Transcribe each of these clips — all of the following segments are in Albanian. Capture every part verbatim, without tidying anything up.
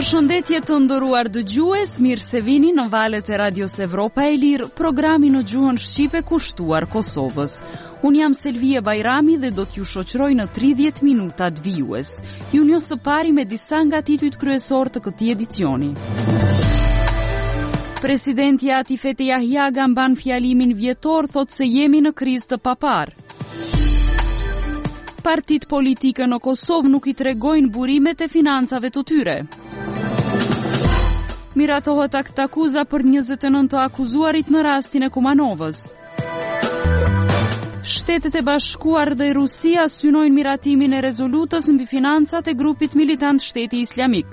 Përshëndetje të nderuar dëgjues, mirë se vini në valët e Radios Evropa e Lirë, programi në gjuhën shqipe kushtuar Kosovës. Unë jam Selvia Bajrami dhe do t'ju shoqëroj në tridhjetë minutat vijues. Ju njoh së pari me disa nga titujt kryesor të këtij edicioni. Presidenti Atifete Jahjaga mban fjalimin vjetor, thot se jemi në krizë të papar. Partit politike në Kosovë nuk i tregojnë burimet e financave të tyre. Miratohet akt akuza për njëzet e nëntë të akuzuarit në rastin e Kumanovës. Shtetet e Bashkuar dhe Rusia synojnë miratimin e rezolutës mbi financat e grupit militant Shteti Islamik.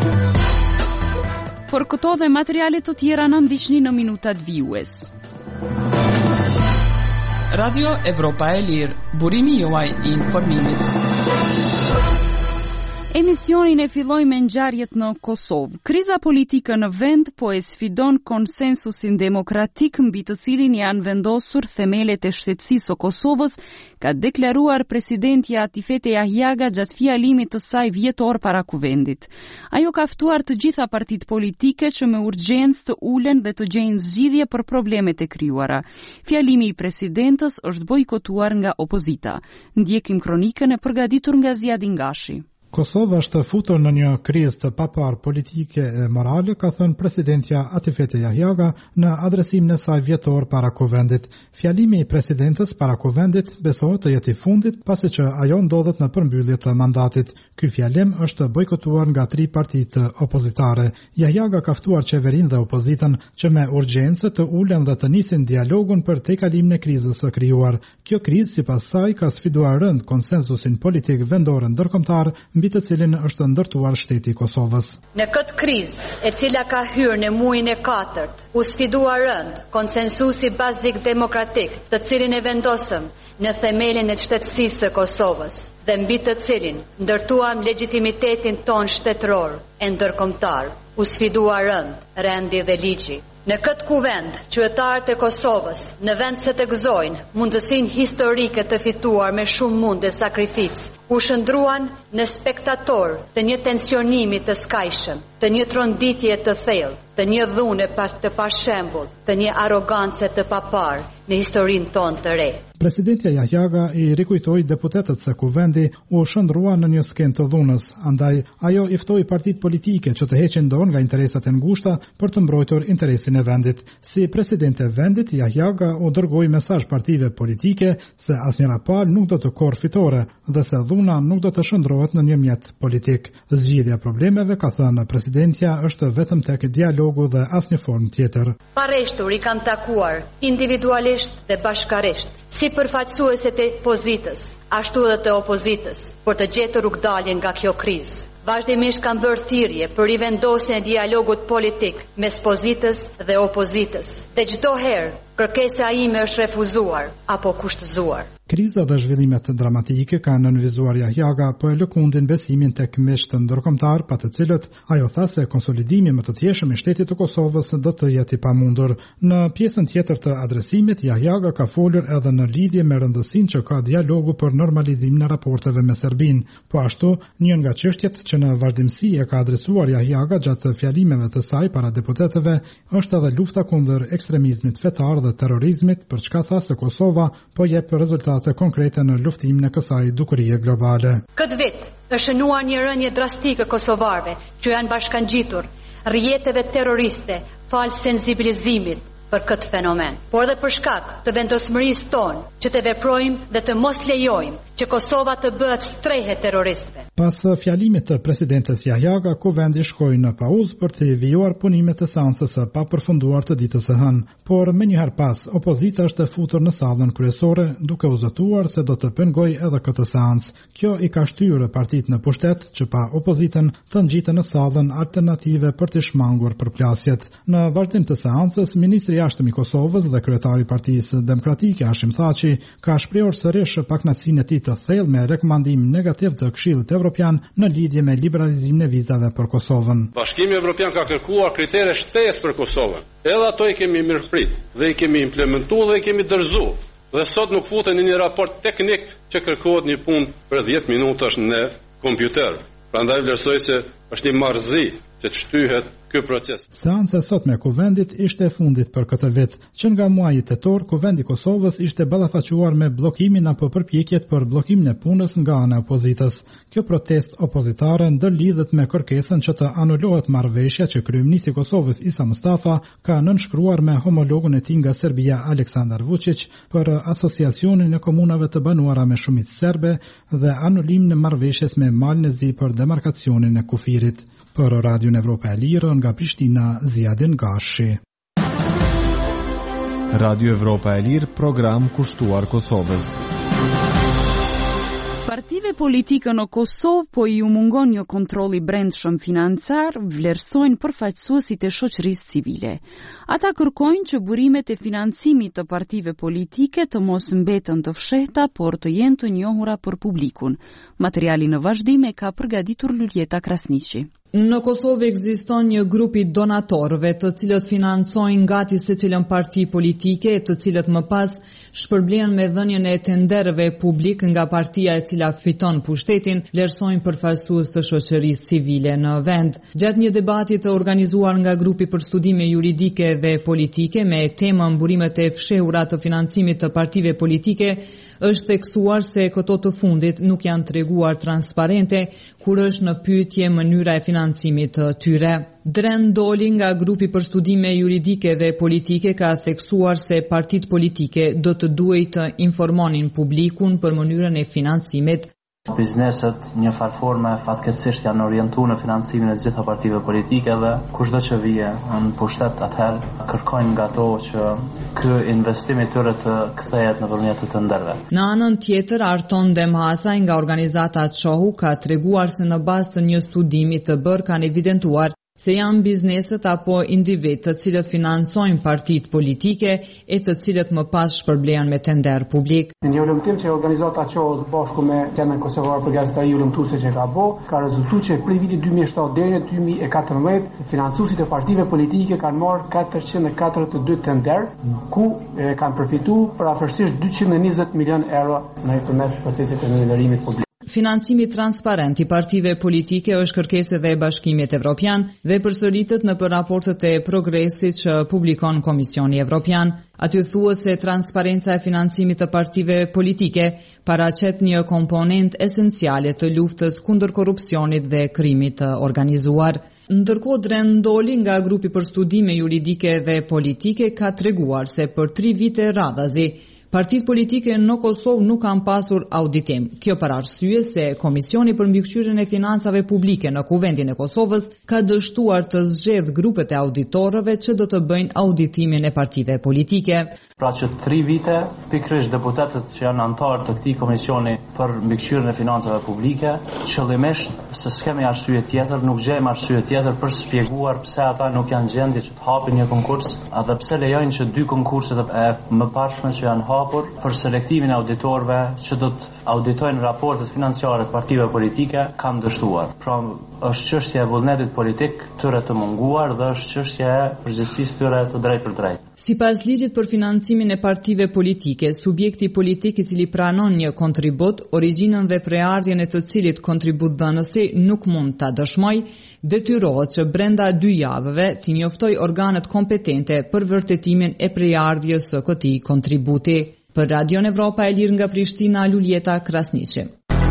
Por këto dhe materialet të tjera në ndiqni në minutat vijues. Radio Evropa e Lirë, burimi juaj i informimit. Emisionin e filloj me ngjarjet në Kosovë. Kriza politike në vend po e sfidon konsensusin demokratik mbi të cilin janë vendosur themelet e shtetësisë së Kosovës, ka deklaruar presidenti Atifete Jahjaga gjatë fjalimit të saj vjetor para kuvendit. Ajo ka ftuar të gjitha partitë politike që me urgjencë të ulen dhe të gjejnë zgjidhje për problemet e krijuara. Fjalimi i presidentës është bojkotuar nga opozita. Ndjekim kronikën e përgatitur nga Ziadi Ngashi. Kosova është futur në një krizë të papar politike e morale, ka thënë presidentja Atifete Jahjaga në adresimin e saj vjetor para kuvendit. Fjalimi i presidentës para kuvendit besohet të jetë i fundit, pasi që ajo ndodhet në përmbyllje të mandatit. Ky fjalim është bojkotuar nga tri partitë opozitare. Jahjaga ka ftuar qeverinë dhe opozitën që me urgjencë të ulen dhe të nisin dialogun për tejkalimin e krizës së krijuar. Kjo krizë sipas saj ka sfiduar rënd konsensusin politik vendor ndërkombëtar mbi të cilin është ndërtuar shteti i Kosovës. Në këtë krizë, e cila ka hyrë në muajin e katërt, u sfidua rënd konsensusi bazik demokratik, të cilin e vendosëm në themelin e shtetësisë së Kosovës, dhe mbi të cilin ndërtuam legitimitetin ton shtetëror e ndërkombëtar. U sfidua rënd rendi dhe ligji. Në këtë kuvend, qytetarët e Kosovës, në vend se të gëzojnë mundësinë historike të fituar me shumë mund dhe sakrificë, u shndruan në spektator të një tensionimi të skajshëm, të një tronditje të thellë, të një dhune të pashembull, të një arrogancë të papar në historinë tonë të re. Presidentja Jahjaga i rikujtoi deputetët se kuvendi u shndrua në një skenë të dhunës, andaj ajo i ftoi partitë politike që të heqin dorë nga interesat e ngushta për të mbrojtur interesin e vendit. Si presidente e vendit, Jahjaga u dërgoi mesazh partive politike se asnjëra palë nuk do të korrë fitore dhe se dhuna nuk do të shndrohet në një mjet politik. Zgjidhja problemeve, ka thënë presidentja, është vetëm tek dialogu dhe asnjë formë tjetër. Pareshtur i kanë takuar individualisht dhe bashkarisht, si përfaqësuesit e pozitës, ashtu edhe të opozitës, për të gjetur rrugdaljen nga kjo krizë. Vazhdimisht kanë bërë thirrje për rivendosjen e dialogut politik mes pozitës dhe opozitës. Dhe çdo herë kërkesa ime është refuzuar apo kushtëzuar. Kriza dhe zhvillimet dramatike kanë nënvizuar Jahjaga, po e lëkundin besimin tek miqtë ndërkombëtar, pa të cilët ajo tha se konsolidimi më të thjeshëm i shtetit të Kosovës do të jetë i pamundur. Në pjesën tjetër të adresimit, Jahjaga ka folur edhe në lidhje me rëndësinë që ka dialogu për normalizimin e raporteve me Serbinë. Po ashtu, një nga çështjet që në vazhdimsi e ka adresuar Jahjaga gjatë fjalimeve të saj para deputetëve është edhe lufta kundër ekstremizmit fetar dhe terrorizmit, për çka tha se Kosova po jep rezultate konkrete në luftimin e kësaj dukurie globale. Këtë vit është shënuar një rënje drastike kosovarëve që janë bashkangjitur rrjeteve terroriste fal sensibilizimit për këtë fenomen, por edhe për shkak të vendosmërisë tonë që të veprojmë dhe të mos lejojmë që Kosova të bëhet strehë terroristëve. Pas fjalimit të presidentes Jahjaga, kuvendi shkoi në pauzë për të vijuar punimet të seancës së papërfunduar të ditës së hënë, por më njëherë pas, opozita është e futur në sallën kryesore duke u zëtuar se do të pengojë edhe këtë seancë. Kjo i ka shtyrë partitë në pushtet që pa opozitën të ngjiten në sallën alternative për të shmangur përplasjet. Në vazhdim të seancës, ministri i jashtëm i Kosovës dhe kryetari i Partisë Demokratike Hashim Thaçi ka shprehur sërish pakënaqësinë e tij të thellë me rekomandim negativ të Këshillit Evropian në lidhje me liberalizimin e vizave për Kosovën. Bashkimi Evropian ka kërkuar kritere shtesë për Kosovën. Edhe ato i kemi mirëprit dhe i kemi implementuar dhe i kemi dorëzuar. Dhe sot nuk futen në një raport teknik që kërkohet një punë për dhjetë minutash në kompjuter. Prandaj vlerësoj se është një marrëzi që të shtyhet ky proces. Seanca e sotme e Kuvendit ishte e fundit për këtë vit, që nga muaji tetor Kuvendi i Kosovës ishte ballafaquar me bllokimin apo përpjekjet për bllokimin e punës nga ana e opozitës. Kjo protestë opozitare ndërlidhet me kërkesën që të anulohet marrëveshja që kryeministri i Kosovës Isa Mustafa ka nënshkruar me homologun e tij nga Serbia Aleksandar Vučić për asociacionin e komunave të banuara me shumicë serbe dhe anulimin e marrëveshjes me Malnezi për demarkacionin e kufirit. Për Radion Evropa e Lirë nga Prishtina, Ziadin Gashi. Radio Evropa e Lirë, program kushtuar Kosovës. Partive politike në Kosovë po i u mungon një kontrolli brendshëm financiar, vlerësojnë përfaqësuesit e shoqërisë civile. Ata kërkojnë që burimet e financimit të partive politike të mos mbeten të fshehta, por të jenë të njohura për publikun. Materiali në vazhdim e ka përgatitur Luljeta Krasniqi. Në Kosovë ekziston një grup i donatorëve të cilët financojnë gati secilën parti politike, të cilët më pas shpërblehen me dhënien e tenderëve publik nga partia e cila fiton pushtetin, vlerësojnë përfaqësues të shoqërisë civile në vend. Gjatë një debati të organizuar nga grupi për studime juridike dhe politike me temën burimet e fshehura të financimit të partive politike, është theksuar se këto të fundit nuk janë treguar transparente kur është në pyetje mënyra e financimit të tyre. Dren Doli nga grupi për studime juridike dhe politike ka theksuar se partitë politike do të duhej të informonin publikun për mënyrën e financimit. Bizneset një farforme fatkeqësisht janë orientuar në financimin e gjitha partive politike dhe kushdo që vije në pushtet atëherë kërkojnë nga to që ky investim i tyre të kthehet nëpërmjet të tenderëve. Në anën tjetër, Arton Demhasaj nga organizata Çohu ka treguar se në bazë të një studimi të bërë kanë evidentuar se janë bizneset apo individ të cilët financojnë partitë politike e të cilët më pas shpërblehen me tender publik. Në një ulëmtim që organizata Çohu bashku me Temën Kosovar për gazetari ulëmtuese që ka bë, ka rezultuar që prej vitit dy mijë e shtatë deri në dy mijë e katërmbëdhjetë financuesit e partive politike kanë marrë katërqind e katërdhjetë e dy tender, ku e kanë përfituar për afërsisht dyqind e njëzet milion euro nëpërmes procesit të nivellimit publik. Financimi transparent i partive politike është kërkesë dhe e Bashkimit Evropian dhe përsëritet në për raportet e progresit që publikon Komisioni Evropian. Aty thuhet se transparenca e financimit të partive politike paraqet një komponent esenciale të luftës kundër korrupsionit dhe krimit të organizuar. Ndërkohë Dren Doli nga grupi për studime juridike dhe politike ka treguar se për tri vite radhazi partitë politike në Kosovë nuk kanë pasur auditim. Kjo për arsye se Komisioni për mbikëqyrjen e financave publike në Kuvendin e Kosovës ka dështuar të zgjedh grupet e auditorëve që do të bëjnë auditimin e partive politike. Pra që tri vite, pikërisht deputetët që janë antarë të këtij komisioni për mbikëqyrjen e financave publike, qëllimisht se s'kemi arsye tjetër, nuk gjejmë arsye tjetër për shpjeguar pse ata nuk janë gjendje që të hapin një konkurs, edhe pse lejojnë që dy konkurset e mëparshme që janë hapur për selektimin e auditorëve që do të auditojnë raportet financiare të partive politike kanë dështuar. Pra është çështja e vullnetit politik tyre të munguar dhe është çështja e përgjegjësisë tyre të drejtë për drejtë. Sipas ligjit për financimin e partive politike, subjekti politik i cili pranon një kontribut, origjinën dhe preardhjen e të cilit kontributdhënësi nuk mund ta dëshmojë, detyrohet që brenda dy javëve t'i njoftoj organet kompetente për vërtetimin e preardhjes së këtij kontributi. Për Radion Evropa e Lirë nga Prishtina, Luljeta Krasniqi.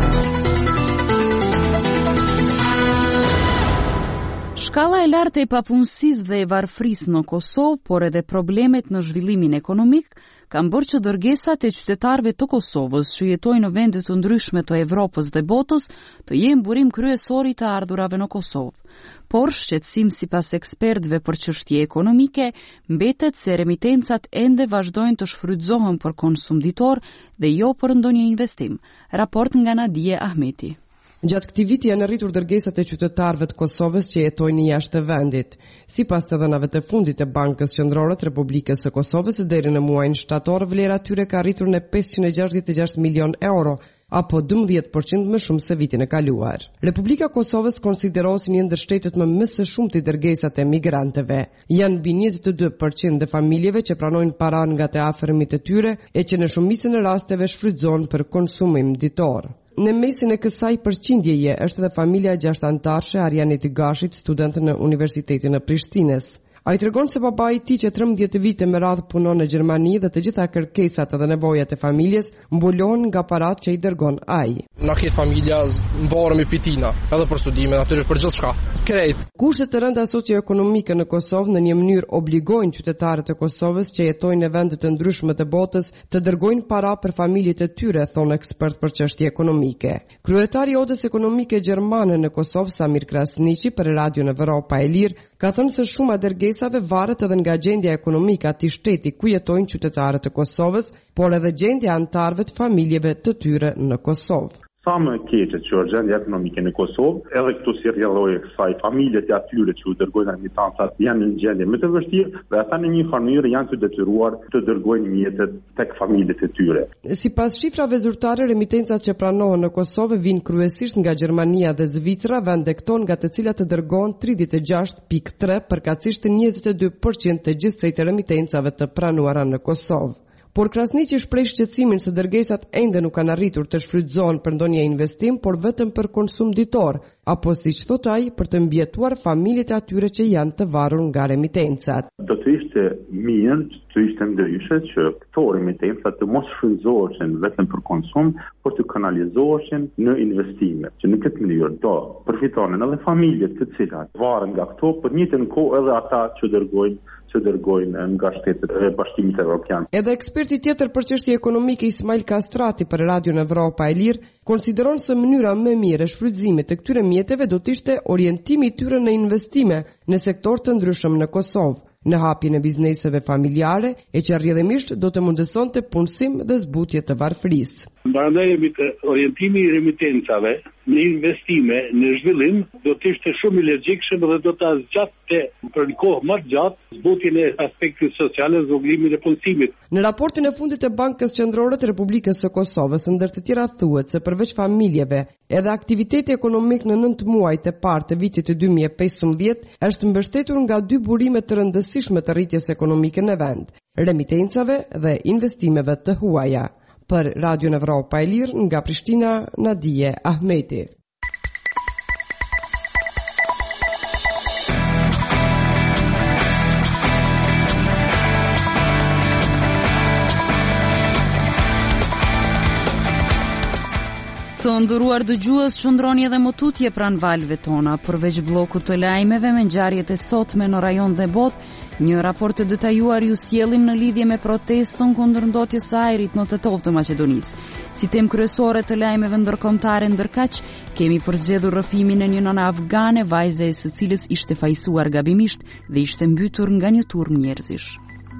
Shkalla e lartë e papunësisë dhe e varfërisë në Kosovë, por edhe problemet në zhvillimin ekonomik, kanë bërë që dërgesat e qytetarëve të Kosovës që jetojnë në vende të ndryshme të Evropës dhe botës të jenë burim kryesor i të ardhurave në Kosovë. Por shqetësim sipas ekspertëve për çështje ekonomike mbetet se remitencat ende vazhdojnë të shfrytëzohen për konsum ditor dhe jo për ndonjë investim. Raport nga Nadije Ahmeti. Gjatë këtij viti janë rritur dërgesat e qytetarëve të Kosovës që jetojnë jashtë të vendit. Sipas të dhënave të fundit të Bankës Qendrore të Republikës së Kosovës, deri në muajin shtator vlera e tyre ka rritur në pesëqind e gjashtëdhjetë e gjashtë milion euro, apo dymbëdhjetë përqind më shumë se vitin e kaluar. Republika e Kosovës konsiderohet si një ndër shtetet më më së shumti dërgesat e migrantëve. Janë mbi njëzet e dy përqind e familjeve që pranojnë paranë nga të afërmit e tyre e që në shumicën e rasteve shfrytëzohen për konsumim ditor. Në mesin e kësaj përqindjeje është edhe familja gjashtë antarësh e Arianit Gashit, student në Universitetin e Prishtinës. Ai tregon se babai i tij që trembëdhjetë vite me radhë punon në Gjermani dhe të gjitha kërkesat dhe nevojat e familjes mbulohen nga paratë që i dërgon ai. Na ket familja mbaremi pitina, edhe për studime, natyrisht për gjithçka. Krejt. Kushtet të rënda socioekonomike në Kosovë në një mënyrë obligojnë qytetarët e Kosovës që jetojnë në vende të ndryshme të botës të dërgojnë para për familjet e tyre, thon ekspert për çështje ekonomike. Kryetari i Odës Ekonomike Gjermane në Kosovë, Samir Krasniqi, për Radion Evropa e Lirë, ka thënë se shumë dërgesave varet edhe nga gjendja ekonomike e atij shteti ku jetojnë qytetarët e Kosovës, por edhe gjendja e antarëve të familjeve të tyre në Kosovë. Sa më keqe që është gjendja ekonomike në Kosovë, edhe këtu si rrjedhoi kësaj familjet e atyre që u dërgojnë emitancat janë në gjendje më të vështirë dhe ata në një mënyrë janë të detyruar të dërgojnë mjetet tek familjet e tyre. Sipas shifrave zyrtare, remitencat që pranohen në Kosovë vijnë kryesisht nga Gjermania dhe Zvicra, vende këto nga të cilat të dërgohen tridhjetë e gjashtë pikë tre, përkatësisht njëzet e dy përqind të gjithsej të remitencave të pranuara në Kosovë. Por Krasniqi shpreh shqetësimin se dërgesat ende nuk kanë arritur të shfrytëzohen për ndonjë investim, por vetëm për konsum ditor, apo siç thot ai, për të mbijetuar familjet e atyre që janë të varur nga remitencat. Do të ishte mirë, të ishte ndryshe që këto remitencat të mos shfrytëzoheshin vetëm për konsum, por të kanalizoheshin në investime, që në këtë mënyrë do përfitonin edhe familjet të cilat varen nga këto, për njëjtën kohë edhe ata që dërgojnë që dërgojnë nga shtetet e Bashkimit Evropian. Edhe eksperti tjetër për çështje ekonomike Ismail Kastrati për Radion Evropa e Lirë konsideron se mënyra më mirë e shfrytëzimit të këtyre mjeteve do të ishte orientimi i tyre në investime në sektor të ndryshëm në Kosovë, në hapjen e bizneseve familjare, e që rrjedhimisht do të mundësonte punësim dhe zbutje të varfërisë. Prandaj orientimi i remitencave në investime, në zhvillim, do të ishte shumë i logjikshëm dhe do ta zgjatte për një kohë më të gjatë zbutjen e aspektit social dhe zhvillimin e punësimit. Në raportin e fundit të Bankës Qendrore të Republikës së Kosovës, ndër të tjera thuhet se përveç familjeve, edhe aktiviteti ekonomik në nëntë muajt e parë të vitit të dy mijë e pesëmbëdhjetë është mbështetur nga dy burime të rëndësishme të rritjes ekonomike në vend, remitencave dhe investimeve të huaja. Për Radion Evropa e Lirë, nga Prishtina, Nadije Ahmeti. Të nderuar dëgjues, qëndroni edhe më tutje pranë valve tona, përveç bllokut të lajmeve me ngjarjet e sotme në rajon dhe botë. Një raport të detajuar ju sjellim në lidhje me protestën kundër ndotjes së ajrit në Tetov të Maqedonisë. Si temë kryesore të lajmeve ndërkombëtare ndërkaq, kemi përzgjedhur rrëfimin e një nëne afgane, vajze e së cilës ishte fajsuar gabimisht dhe ishte mbytur nga një turm njerëzish.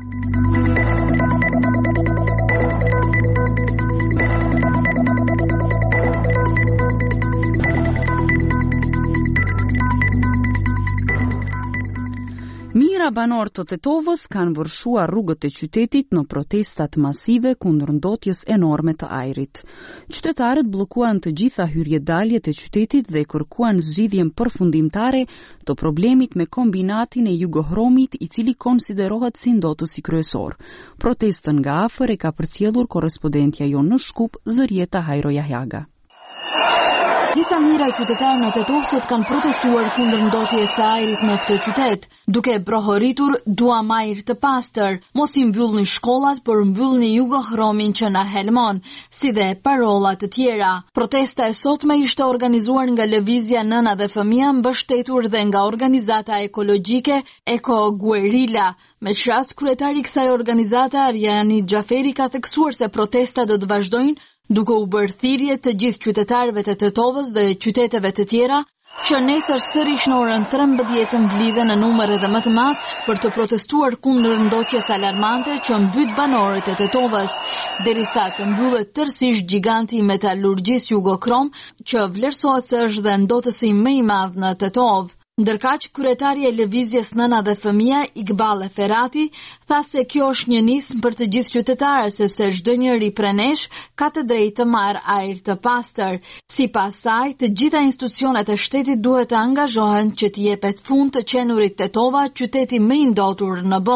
Mira banor të Tetovës kanë vërshuar rrugët e qytetit në protestat masive kundër ndotjes enorme të ajrit. Qytetarët bllokuan të gjitha hyrjedaljet e qytetit dhe kërkuan zgjidhjen përfundimtare të problemit me kombinatin e Jugohromit, i cili konsiderohet si ndotësi kryesor. Protestën nga afër e ka përcjellur korrespondentja jonë në Shkup, Zërieta Hajro Jahjaga. Disa mijëra qytetarë në Tetov sot kanë protestuar kundër ndotjes së ajrit në këtë qytet, duke prohoritur "Duam ajër të pastër, mos i mbyllni shkollat, por mbyllni Jugohromin që na helmon", si dhe parolla të tjera. Protesta e sotme ishte organizuar nga Lëvizja Nëna dhe Fëmia, mbështetur dhe nga organizata ekologjike Eko Guerilla. Me çast, kryetari i kësaj organizate, Arjani Xhaferi, ka theksuar se protestat do të vazhdojnë, duke u bërë thirrje të gjithë qytetarëve të Tetovës dhe qyteteve të tjera që nesër sërish në orën trembëdhjetë mblidhen në numër edhe më të madh për të protestuar kundër ndotjes alarmante që mbyt banorët e Tetovës, derisa të mbyllet tërësisht giganti i metalurgjisë Jugohrom, që vlerësohet se është dhe ndotësi më i madh në Tetov. Ndërkaq, kryetari i Lëvizjes Nëna dhe Fëmia, Iqbal Ferati, tha se kjo është një nismë për të gjithë qytetarët, sepse çdo njeri prej nesh ka të drejtë të marrë ajër të pastër. Sipas saj, të gjitha institucionet e shtetit duhet të angazhohen që të jepet fund të qenurit Tetova, qyteti më i ndotur në botë.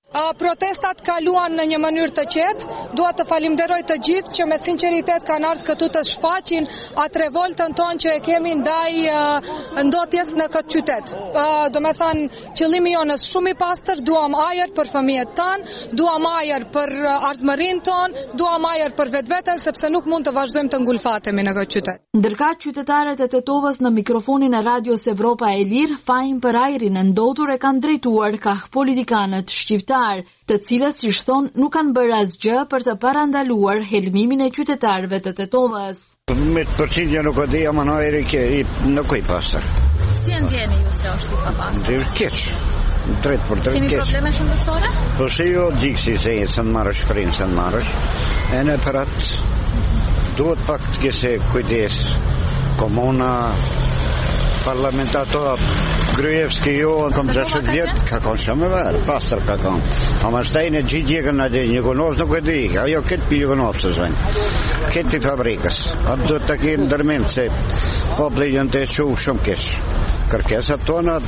Protestat kaluan në një mënyrë të qetë. Dua të falimderoj të gjithë që me sinqeritet kanë ardhur këtu të shfaqin atë revoltën tonë që e kemi ndaj uh, ndotjes në këtë qytet. Uh, do me thënë, qëllimi jonë është shumë i pastër, duam ajër për fëmijët tanë, duam ajër për ardhmërinë tonë, duam ajër për vetveten, sepse nuk mund të vazhdojmë të ngulfatemi në këtë qytet. Ndërkaq qytetarët e Tetovës në mikrofonin e Radios Evropa e Lirë, fajin për ajrin e ndotur e kanë drejtuar kah politikanët shqiptar, të cilës si thon nuk kanë bërë asgjë për të parandaluar helmimin e qytetarëve të Tetovës. Me përqindja nuk e di, ama në ajri nuk e i pastër. Si e ndjeni ju se është i papastër? Keq. Drejt për drejt keq. Keni probleme shëndetësore? Po se jo gjiksi se e së në marrësh, shprinë së në marrësh, e në për atë duhet pak të kese kujdes komuna, parlamentator, Gruevski jo, kom gjashtë vjetë, ka konë shumë e verë, pastër ka konë. Ama shtajnë e gjithë jekën në dhe një konovës nuk e di, ajo këtë për një konovës të zvenë, këtë për fabrikës. Atë duhet të kemë dërmend se popli jënë të që shumë keshë. Kërkesat tona,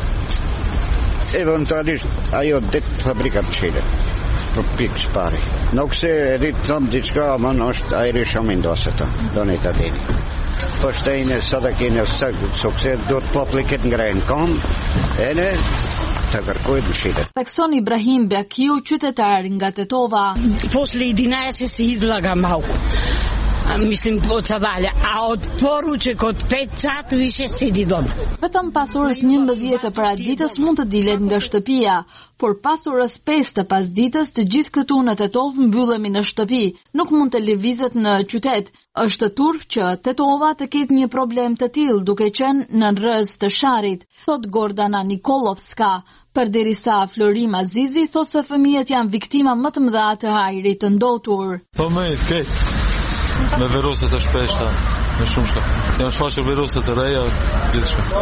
eventualisht ajo ditë fabrikat të qile, për pikë shpari. Nuk se edhit thëmë diçka, ama në është ajri shumë indosë të, do në i të dini. Po shtajnë e sa të kene sukses, do të popli këtë ngrejnë kom, e në të kërkojt mshire. Takson Ibrahim Bekiu, qytetar nga Tetova. Posle i dinaja se si izlaga mau. Mislim po të dalje, a od poruče kod pet sat više sidi doma. Vetëm pas orës njëmbëdhjetë të paraditës mund të dilet nga shtëpia, por pas orës pesë të pasditës të gjithë këtu në Tetovë mbyllemi në shtëpi, nuk mund të lëvizet në qytet. Është turp që Tetova të ketë një problem të tillë duke qenë në rrez të sharit, thot Gordana Nikolovska. Përderisa Florim Azizi thot se fëmijët janë viktima më të mëdha të ajrit të ndotur. Po më i keq. Me virusat e shpeshta, me shumë shka. Janë shfaqër virusat e reja, gjithë shumë.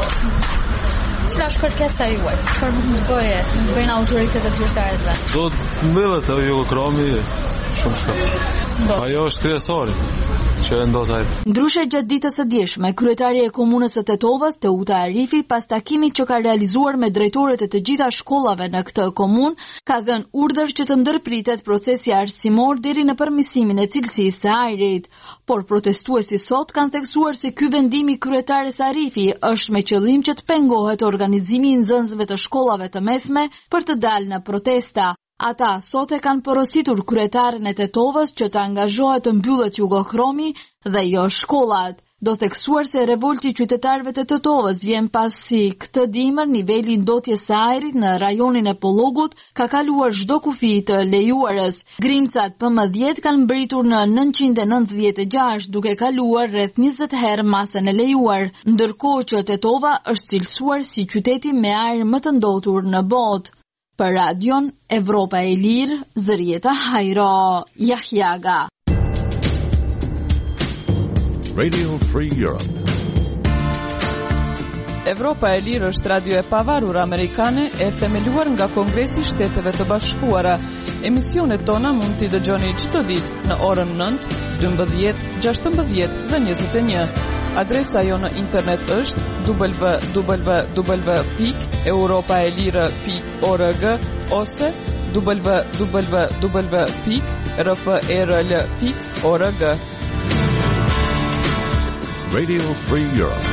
Cila është kërkesa juaj? Çfarë mund të bëje? Mund të bëjnë autoritetet zyrtare? Do të mbyllet ajo jugokromi, shumë shka. Ajo është kryesori që e ndot ajë. Ndryshe gjatë ditës së djeshme, kryetari e komunës së Tetovës, Teuta Arifi, pas takimit që ka realizuar me drejtorët e të gjitha shkollave në këtë komunë, ka dhënë urdhër që të ndërpritet procesi arsimor deri në përmirësimin e cilësisë së ajrit. Por protestuesit sot kanë theksuar se ky vendim i kryetares Arifi është me qëllim që të pengohet organizimi i nxënësve të shkollave të mesme për të dalë në protesta. Ata sot e kanë porositur kryetaren e Tetovës që të angazhohet të mbyllet jugokromi dhe jo shkollat. Do theksuar se revolti qytetarëve të Tetovës vjen pasi këtë dimër niveli i ndotjes së ajrit në rajonin e Pollogut ka kaluar çdo kufi të lejuarës. Grimcat P M dhjetë kanë mbritur në nëntëqind e nëntëdhjetë e gjashtë duke kaluar rreth njëzet herë masën e lejuar, ndërkohë që Tetova është cilësuar si qyteti me ajër më të ndotur në botë. Për Radion Evropa e Lirë, Zërieta Hajro, Jahjaga. Radio Free Europe. Evropa e Lirë është radio e pavarur amerikane e themeluar nga Kongresi i Shteteve të Bashkuara. Emisionet tona mund t'i dëgjoni çdo ditë në orën nëntë, dymbëdhjetë, gjashtëmbëdhjetë dhe njëzet e një. Adresa jo në internet është w w w pikë europaelire pikë org ose w w w pikë r f e r l pikë org. Radio Free Europe.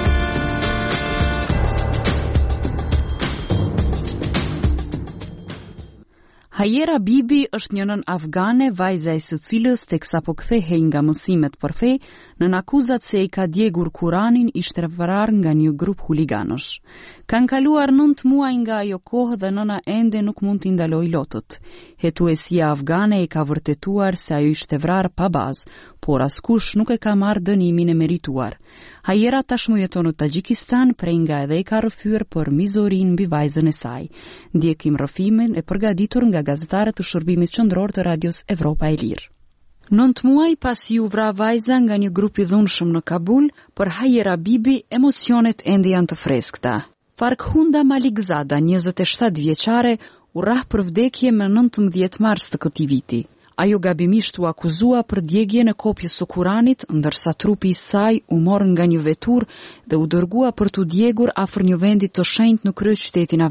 Hajera Bibi është një nën afgane, vajza e së cilës teksa po kthehej nga mësimet për fe, nën akuzat se i ka djegur Kuranin, ishte vrarë nga një grup huliganësh. Kanë kaluar nëntë muaj nga ajo kohë dhe nëna ende nuk mund t'i ndaloj lotët. Hetuesia afgane e ka vërtetuar se ajo ishte vrarë pa bazë, por askush nuk e ka marrë dënimin e merituar. Hajera tashmë jeton në Tagjikistan, prej nga edhe e ka rrëfyer për mizorin mbi vajzën e saj. Ndjekim rrëfimin e përgatitur nga gazetarët të shërbimit qendror të Radios Evropa e Lirë. Nëntë muaj pasi u vra vajza nga një grup i dhunshëm në Kabul, për Hajera Bibi emocionet ende janë të freskëta. Farkhunda Malikzada, njëzet e shtatë vjeçare, u rrah për vdekje me nëntëmbëdhjetë mars të këtij viti. Ajo gabimisht u akuzua për djegje në kopjes së Kuranit, ndërsa trupi i saj u mor nga një vetur dhe u dërgua për t'u djegur afër një vendi të shenjtë në kryeqytetin afgan.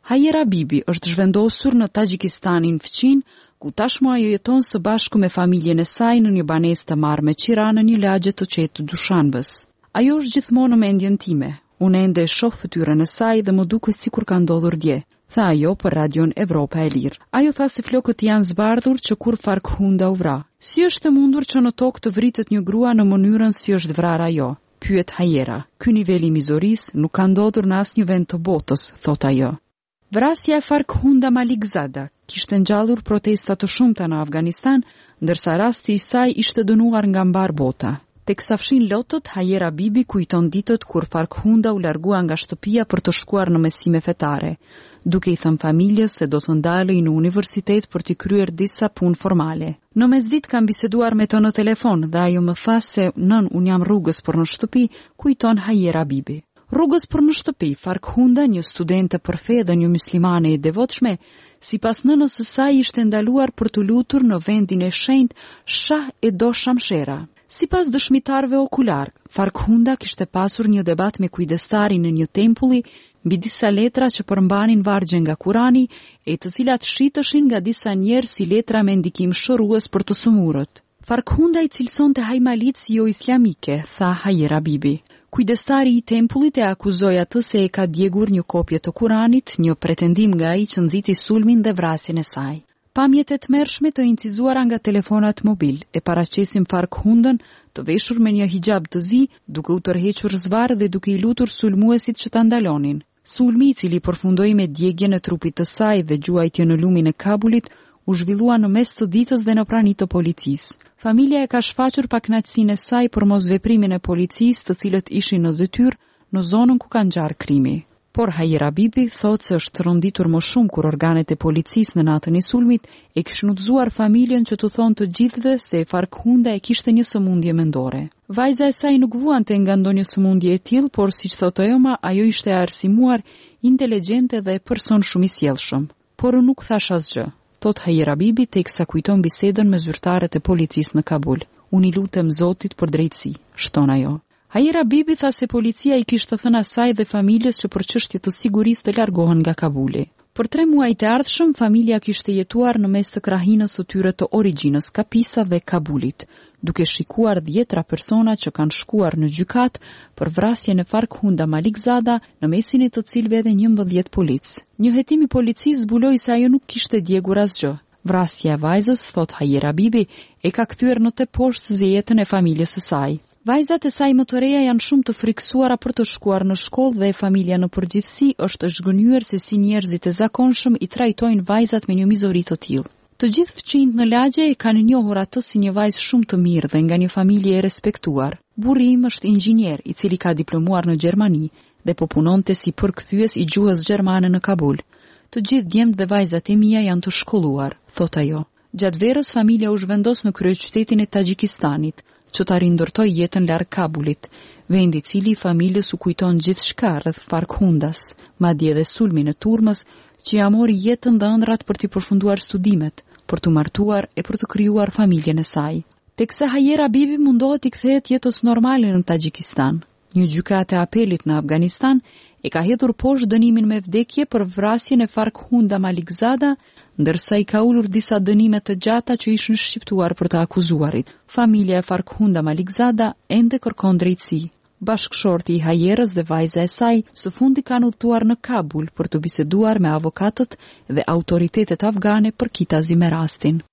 Hajera Bibi është zhvendosur në Tajqistanin fqin, ku tashmë ajo jeton së bashku me familjen e saj në një banesë të marrë me qira në një lagje të qetë të Dushanbes. Ajo është gjithmonë në mendjen time. Unë ende e shoh fytyrën e saj dhe më duket sikur ka ndodhur dje, tha ajo për Radion Evropa e Lirë. Ajo tha se flokët janë zbardhur që kur Farkhunda u vra. Si është e mundur që në tokë të vritet një grua në mënyrën si është vrarë ajo? Pyet Hajera. Ky nivel i mizorisë nuk ka ndodhur në asnjë vend të botës, thot ajo. Vrasja e Farkhunda Malikzada kishte ngjallur protesta të shumta në Afganistan, ndërsa rasti i saj ishte dënuar nga mbar bota. Teksa fshin lotët, Hajera Bibi kujton ditët kur Farkhunda u largua nga shtëpia për të shkuar në mësime fetare, duke i thënë familjes se do të ndalej në universitet për t'i kryer disa punë formale. Në mesditë kam biseduar me të në telefon dhe ajo më tha se nën un jam rrugës për në shtëpi, kujton Hajera Bibi. Rrugës për në shtëpi, Farkhunda, një studente për fe dhe një muslimane e devotshme, sipas nënës së saj ishte ndaluar për të lutur në vendin e shenjtë Shah e Do Shamshera. Sipas dëshmitarëve okular, Farkhunda kishte pasur një debat me kujdestarin në një tempulli mbi disa letra që përmbanin vargje nga Kurani, e të cilat shitëshin nga disa njerëz si letra me ndikim shërues për të sëmurët. Farkhunda i cilësonte hajmalit si jo islamike, tha Hajera Bibi. Kujdestari i tempullit e akuzoi atë se e ka djegur një kopje të Kuranit, një pretendim nga ai që nxiti sulmin dhe vrasjen e saj. Pamjet e tmerrshme të incizuara nga telefonat mobil e paraqesin Farkhundën të veshur me një hijab të zi, duke u tërhequr zvarr dhe duke i lutur sulmuesit që ta ndalonin. Sulmi, i cili përfundoi me djegjen e trupit të saj dhe gjuajtje në lumin e Kabulit, u zhvillua në mes të ditës dhe në prani të policisë. Familja e ka shfaqur pakënaqësinë e saj për mosveprimin e policisë, të cilët ishin në detyrë në zonën ku ka ngjarë krimi. Por Hajera Bibi thotë se është rënditur më shumë kur organet e policisë në natën e sulmit e kishin udhëzuar familjen që të thonë të gjithëve se Farkhunda e kishte një sëmundje mendore. Vajza e saj nuk vuante nga ndonjë sëmundje e tillë, por siç thotë ajo, ajo ishte e arsimuar, inteligjente dhe person shumë i sjellshëm. Por unë nuk thash asgjë, thot Hajera Bibi teksa kujton bisedën me zyrtarët e policisë në Kabul. Unë i lutem Zotit për drejtësi, shton ajo. Hajera Bibi tha se policia i kishte thënë asaj dhe familjes që për çështje të sigurisë të largohen nga Kabuli. Për tre muajt e ardhshëm, familja kishte jetuar në mes të krahinës së tyre të origjinës, Kapisa dhe Kabulit, duke shikuar dhjetra persona që kanë shkuar në gjykat për vrasjen e Farkhunda Malikzada, në mesin e të cilëve edhe njëmbëdhjetë polic. Një hetim i policisë zbuloi se ajo nuk kishte djegur asgjë. Vrasja e vajzës, thot Hajera Bibi, e ka kthyer në të poshtë zjetën e familjes së saj. Vajzat e saj më të reja janë shumë të friksuara për të shkuar në shkollë dhe familja në përgjithësi është zhgënjur se si njerëzit e zakonshëm i trajtojnë vajzat me një mizori të tillë. Të gjithë fëmijët në lagje e kanë njohur atë si një vajzë shumë të mirë dhe nga një familje e respektuar. Burri im është inxhinier i cili ka diplomuar në Gjermani dhe po punonte si përkthyes i gjuhës gjermane në Kabul. Të gjithë djemtë dhe vajzat e mia janë të shkolluar, thot ajo. Gjatë verës familja u zhvendos në kryeqytetin e Tajqistanit, që ta rindërtoj jetën larg Kabulit, vendi i cili familjes u kujton gjithçka rreth Farkhundas, madje edhe sulmin e turmës që ja mori jetën dhe ëndrat për të përfunduar studimet, për të martuar e për të krijuar familjen e saj. Teksa Hajera Bibi mundohet i kthehet jetës normale në Tajikistan. Një gjykatë e apelit në Afganistan e ka hedhur poshtë dënimin me vdekje për vrasjen e Farkhunda Malikzada, ndërsa i ka ulur disa dënime të gjata që ishin shqiptuar për të akuzuarit. Familja e Farkhunda Malikzada ende kërkon drejtësi. Bashkëshorti i Hajerës dhe vajza e saj së fundi kanë udhëtuar në Kabul për të biseduar me avokatët dhe autoritetet afgane për kitazi me rastin.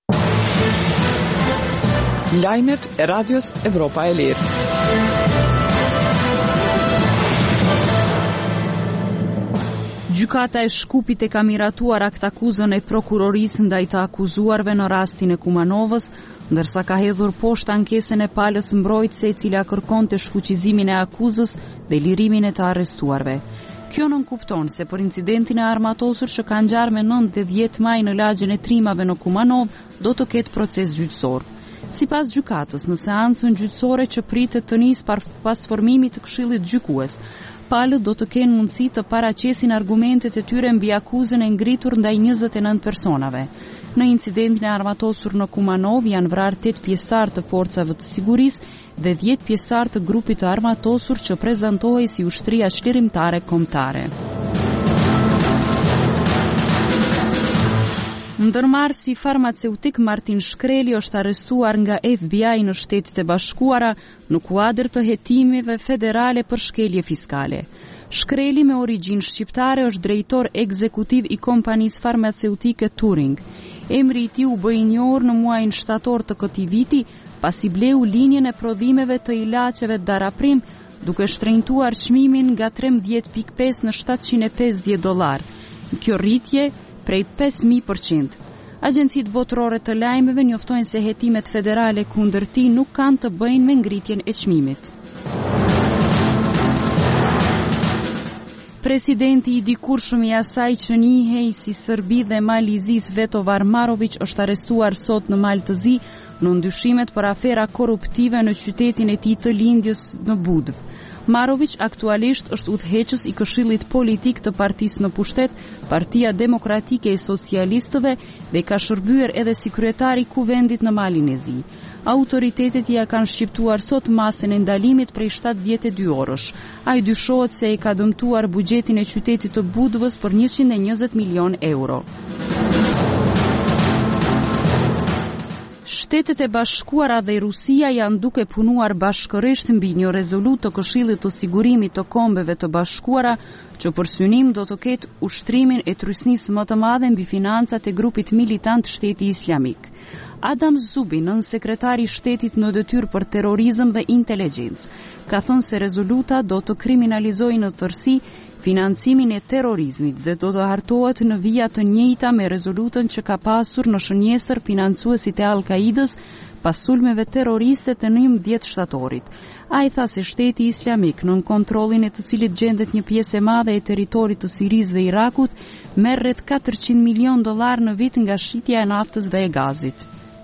Lajmet e Radios Evropa e Lirë. Gjykata e Shkupit e ka miratuar akt akuzën e prokurorisë ndaj të akuzuarve në rastin e Kumanovës, ndërsa ka hedhur poshtë ankesën e palës mbrojtëse e cila kërkonte shfuqizimin e akuzës dhe lirimin e të arrestuarve. Kjo nën kupton se për incidentin e armatosur që ka ngjarë me nëntë dhe dhjetë maj në lagjen e trimave në Kumanov, do të ketë proces gjyqësor. Sipas gjykatës, në seancën gjyqësore që pritet të nisë pas formimit të Këshillit Gjykues, palët do të kenë mundësi të paraqesin argumentet e tyre mbi akuzën e ngritur ndaj njëzet e nëntë personave. Në incidentin e armatosur në Kumanov janë vrarë tetë pjesëtar të forcave të sigurisë dhe dhjetë pjesëtar të grupit të armatosur që prezantohej si ushtria çlirimtare kombëtare. Ndërmarrësi farmaceutik Martin Shkreli është arrestuar nga F B I në Shtetet e Bashkuara në kuadër të hetimeve federale për shkelje fiskale. Shkreli me origjinë shqiptare është drejtor ekzekutiv i kompanisë farmaceutike Turing. Emri i tij u bë i njohur në muajin shtator të këtij viti, pasi bleu linjën e prodhimeve të ilaçeve Daraprim, duke shtrenjtuar çmimin nga trembëdhjetë pikë pesë në shtatëqind e pesëdhjetë dollar. Kjo rritje prej pesë mijë përqind. Agjencitë botërore të lajmeve njoftojnë se hetimet federale kundër tij nuk kanë të bëjnë me ngritjen e çmimit. Presidenti i dikurshëm i asaj që njihej si Serbi dhe Malizis Veto Varmarović është arrestuar sot në Malë të Zi në ndyshimet për afera korruptive në qytetin e tij të lindjes në Budv. Marović aktualisht është udhëheqës i Këshillit Politik të partisë në pushtet, Partia Demokratike e Socialistëve, dhe ka shërbyer edhe si kryetar i kuvendit në Malin e Zi. Autoritetet ja kanë shqiptuar sot masën e ndalimit prej shtatëdhjetë e dy orësh. Ai dyshohet se e ka dëmtuar buxhetin e qytetit të Budvës për njëqind e njëzet milion euro. Shtetet e Bashkuara dhe Rusia janë duke punuar bashkërisht mbi një rezolutë të Këshillit të Sigurimit të Kombeve të Bashkuara, që për synim do të ketë ushtrimin e trysnisë më të madhe mbi financat e grupit militant Shteti Islamik. Adam Zubi, nën sekretari i shtetit në detyrë për terrorizëm dhe inteligjencë, ka thënë se rezoluta do të kriminalizojë në tërësi financimin e terrorizmit dhe do të hartohet në vija të njëjta me rezolutën që ka pasur në shënjesër financuesit e Al-Qaidës pas sulmeve terroriste të njëmbëdhjetë shtatorit. Ai tha se Shteti Islamik, nën kontrollin e të cilit gjendet një pjesë e madhe e territorit të Sirisë dhe Irakut, merr rreth katërqind milion dollar në vit nga shitja e naftës dhe e gazit.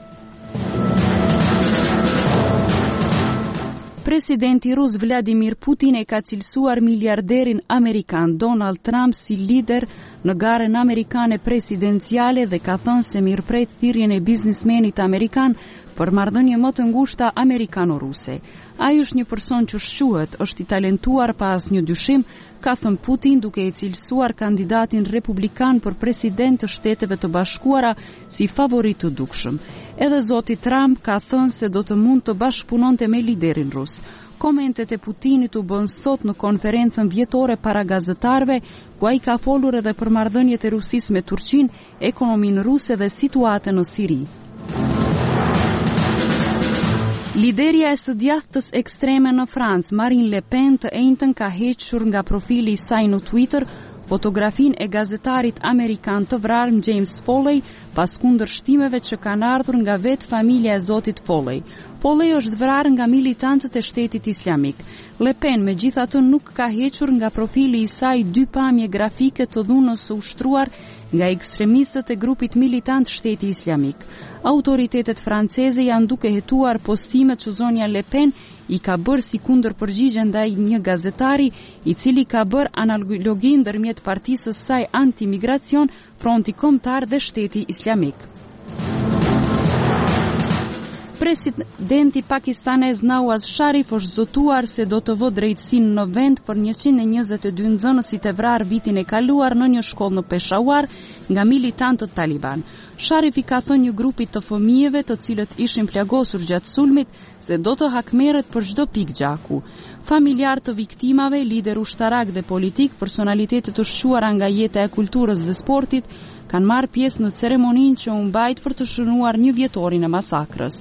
Presidenti rus Vladimir Putin e ka cilësuar miliarderin amerikan Donald Trump si lider në garën amerikane presidenciale dhe ka thënë se mirëpret thirrjen e biznismenit amerikan për marrëdhënie më të ngushta amerikano-ruse. Ai është një person që shquhet, është i talentuar pa asnjë dyshim, ka thënë Putin duke e cilësuar kandidatin republikan për president të Shteteve të Bashkuara si favorit të dukshëm. Edhe zoti Trump ka thënë se do të mund të bashkëpunonte me liderin rus. Komentet e Putinit u bën sot në konferencën vjetore para gazetarëve, ku ai ka folur edhe për marrëdhëniet e Rusisë me Turqinë, ekonominë ruse dhe situatën në Siri. Liderja e së djathtës ekstreme në Francë, Marine Le Pen, të njëjtën ka hequr nga profili i saj në Twitter fotografinë e gazetarit amerikan të vrarë James Foley pas kundërshtimeve që kanë ardhur nga vetë familja e zotit Foley. Foley është vrarë nga militantët e Shtetit Islamik. Le Pen megjithatë nuk ka hequr nga profili i saj dy pamje grafike të dhunës së ushtruar nga ekstremistët e grupit militant Shteti Islamik. Autoritetet franceze janë duke hetuar postimet që zonja Le Pen i ka bërë si kundër përgjigje ndaj një gazetari i cili ka bërë analogji ndërmjet partisë së saj anti-migracion, Fronti Kombëtar dhe Shteti Islamik. Presidenti pakistanez Nawaz Sharif është zotuar se do të vë drejtësinë në vend për njëqind e njëzet e dy nxënësit e vrarë vitin e kaluar në një shkollë në Peshawar nga militantët Taliban. Sharif i ka thënë një grupi të fëmijëve të cilët ishin plagosur gjatë sulmit se do të hakmerret për çdo pikë gjaku. Familjar të viktimave, lider ushtarak dhe politik, personalitete të shquara nga jeta e kulturës dhe sportit, kanë marrë pjesë në ceremoninë që u mbajt për të shënuar një vjetorin e masakrës.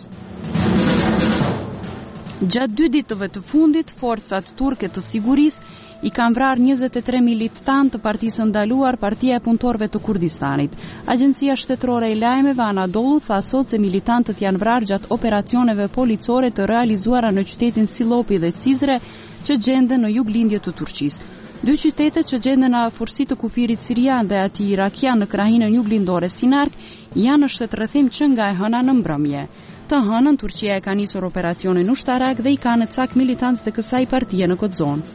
Gjatë dy ditëve të fundit, forcat turke të sigurisë i kanë vrarë njëzet e tre militantë të Partisë Ndaluar, Partia e Punëtorëve të Kurdistanit. Agjencia shtetërore e lajmeve Anadolu tha sot se militantët janë vrarë gjatë operacioneve policore të realizuara në qytetin Silopi dhe Cizre, që gjenden në juglindje të Turqisë. Dy qytetet që gjenden në afërsi të kufirit sirian dhe atij irakian në krahinën juglindore Sinark janë në shtetërrethim që nga e hëna në mbrëmje. Të hënën Turqia e ka nisur operacionin ushtarak dhe i ka në cak militancë të kësaj partie në këtë zonë.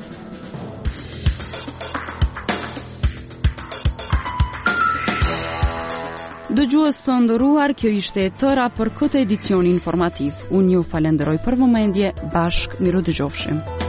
Dëgjues të nderuar, kjo ishte e tëra për këtë edicion informativ. Unë ju falenderoj për vëmendje, bashkë miru dëgjofshim.